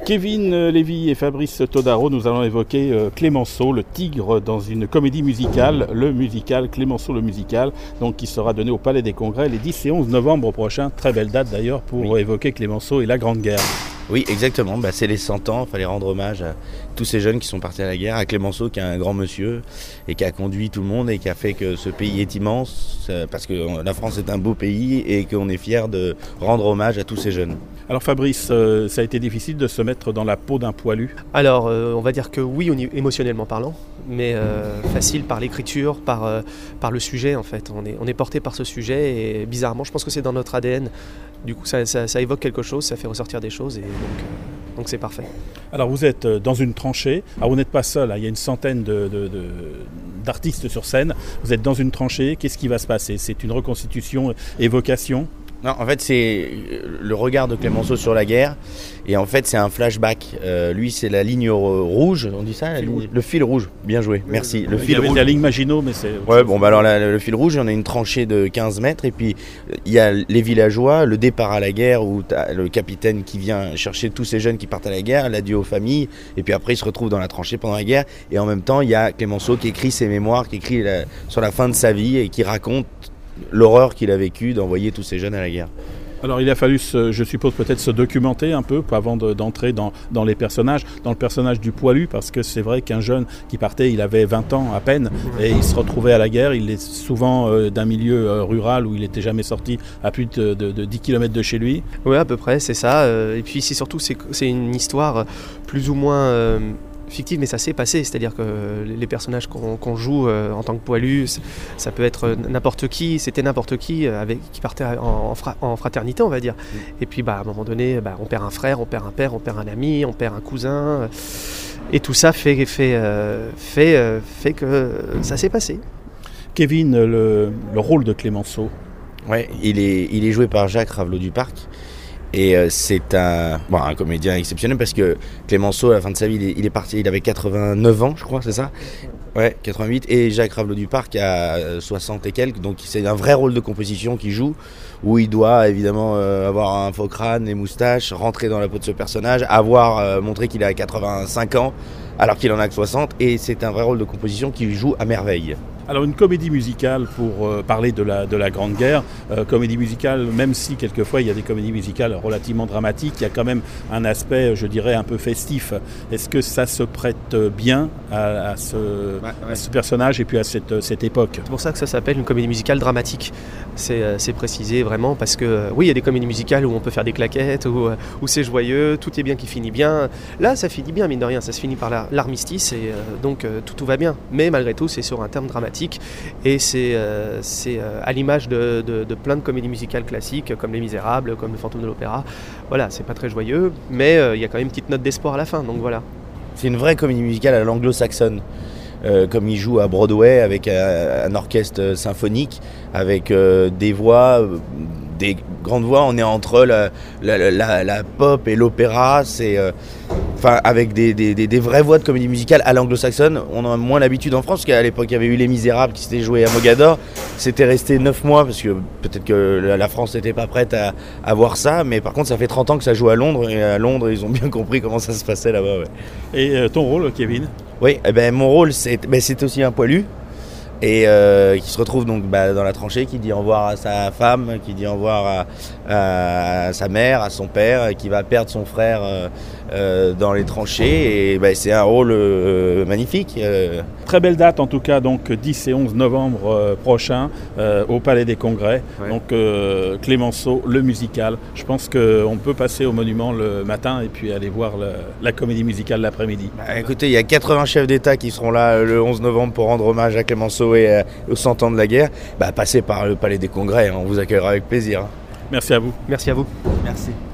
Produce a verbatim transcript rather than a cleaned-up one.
Kevin Lévy et Fabrice Todaro, nous allons évoquer euh, Clémenceau, le tigre, dans une comédie musicale, le musical, Clémenceau le musical, donc qui sera donné au Palais des Congrès les dix et onze novembre prochains. Très belle date d'ailleurs pour oui. évoquer Clémenceau et la Grande Guerre. Oui, exactement. Bah, c'est les cent ans. Il fallait rendre hommage à tous ces jeunes qui sont partis à la guerre, à Clémenceau qui est un grand monsieur et qui a conduit tout le monde et qui a fait que ce pays est immense parce que la France est un beau pays et qu'on est fiers de rendre hommage à tous ces jeunes. Alors Fabrice, euh, ça a été difficile de se mettre dans la peau d'un poilu? Alors euh, on va dire que oui, on y, émotionnellement parlant, mais euh, facile par l'écriture, par, euh, par le sujet en fait. On est, on est porté par ce sujet et bizarrement, je pense que c'est dans notre A D N. Du coup, ça, ça, ça évoque quelque chose, ça fait ressortir des choses et donc, euh, donc c'est parfait. Alors vous êtes dans une tranchée, alors vous n'êtes pas seul, hein, il y a une centaine de, de, de, d'artistes sur scène, vous êtes dans une tranchée, qu'est-ce qui va se passer? C'est une reconstitution, évocation? Non, en fait, c'est le regard de Clémenceau sur la guerre. Et en fait, c'est un flashback. Euh, lui, c'est la ligne rouge, on dit ça, la ligne, le fil rouge. Bien joué, merci. Le il fil y avait rouge. la ligne Maginot, mais c'est. Ouais, bon, bah alors la, le fil rouge, on a une tranchée de quinze mètres. Et puis, il y a les villageois, le départ à la guerre, où t'as le capitaine qui vient chercher tous ces jeunes qui partent à la guerre, l'adieu aux familles. Et puis après, il se retrouve dans la tranchée pendant la guerre. Et en même temps, il y a Clémenceau qui écrit ses mémoires, qui écrit la, sur la fin de sa vie et qui raconte l'horreur qu'il a vécue d'envoyer tous ces jeunes à la guerre. Alors il a fallu, se, je suppose, peut-être se documenter un peu avant de, d'entrer dans, dans les personnages, dans le personnage du poilu, parce que c'est vrai qu'un jeune qui partait, il avait vingt ans à peine, et il se retrouvait à la guerre. Il est souvent euh, d'un milieu euh, rural où il n'était jamais sorti à plus de, de, de dix kilomètres de chez lui. Oui, à peu près, c'est ça. Et puis c'est surtout, c'est, c'est une histoire plus ou moins... Euh fictive, mais ça s'est passé, c'est-à-dire que les personnages qu'on, qu'on joue euh, en tant que poilu, ça peut être n'importe qui, c'était n'importe qui avec, qui partait en, en, fra, en fraternité, on va dire. Et puis bah, à un moment donné, bah, on perd un frère, on perd un père, on perd un ami, on perd un cousin, et tout ça fait, fait, euh, fait, euh, fait que ça s'est passé. Kevin, le, le rôle de Clémenceau. Ouais, il est, il est joué par Jacques Ravelot-Duparc. Et euh, c'est un, bon, un comédien exceptionnel parce que Clémenceau, à la fin de sa vie, il est, il est parti, il avait quatre-vingt-neuf ans, je crois, c'est ça ? Ouais, quatre-vingt-huit. Et Jacques Ravelot-Duparc a soixante et quelques, donc c'est un vrai rôle de composition qu'il joue, où il doit évidemment euh, avoir un faux crâne, des moustaches, rentrer dans la peau de ce personnage, avoir euh, montré qu'il a quatre-vingt-cinq ans, alors qu'il en a que soixante, et c'est un vrai rôle de composition qu'il joue à merveille. Alors une comédie musicale pour euh, parler de la, de la Grande Guerre, euh, comédie musicale, même si quelquefois il y a des comédies musicales relativement dramatiques, il y a quand même un aspect, je dirais, un peu festif. Est-ce que ça se prête bien à, à, ce, ouais, ouais. à ce personnage et puis à cette, cette époque? C'est pour ça que ça s'appelle une comédie musicale dramatique. C'est, euh, c'est précisé vraiment parce que euh, oui, il y a des comédies musicales où on peut faire des claquettes, où, euh, où c'est joyeux, tout est bien qui finit bien. Là, ça finit bien, mine de rien, ça se finit par la, l'armistice et euh, donc euh, tout, tout va bien. Mais malgré tout, c'est sur un terme dramatique. Et c'est, euh, c'est euh, à l'image de, de, de plein de comédies musicales classiques comme Les Misérables, comme Le Fantôme de l'Opéra. Voilà, c'est pas très joyeux, mais il euh, y a quand même une petite note d'espoir à la fin, donc voilà. C'est une vraie comédie musicale à l'anglo-saxonne, euh, comme il joue à Broadway avec un, un orchestre symphonique, avec euh, des voix, euh, des grandes voix. On est entre la, la, la, la pop et l'opéra, c'est... Euh, Enfin, avec des, des, des, des vraies voix de comédie musicale à l'anglo-saxonne. On a moins l'habitude en France, parce qu'à l'époque, il y avait eu Les Misérables qui s'étaient joués à Mogador. C'était resté neuf mois, parce que peut-être que la France n'était pas prête à, à voir ça. Mais par contre, ça fait trente ans que ça joue à Londres. Et à Londres, ils ont bien compris comment ça se passait là-bas. Ouais. Et euh, ton rôle, Kevin? Oui, eh ben, mon rôle, c'est, ben, c'est aussi un poilu. Et euh, qui se retrouve donc bah, dans la tranchée, qui dit au revoir à sa femme, qui dit au revoir à, à sa mère, à son père, qui va perdre son frère euh, euh, dans les tranchées. Et bah, c'est un rôle euh, magnifique. Euh. Très belle date en tout cas, donc dix et onze novembre euh, prochain euh, au Palais des Congrès. Ouais. Donc euh, Clémenceau, le musical. Je pense qu'on peut passer au monument le matin et puis aller voir le, la comédie musicale l'après-midi. Bah, écoutez, il y a quatre-vingts chefs d'État qui seront là le onze novembre pour rendre hommage à Clémenceau et euh, aux cent ans de la guerre. Bah, passez par le Palais des Congrès, on vous accueillera avec plaisir. Merci à vous. Merci à vous. Merci.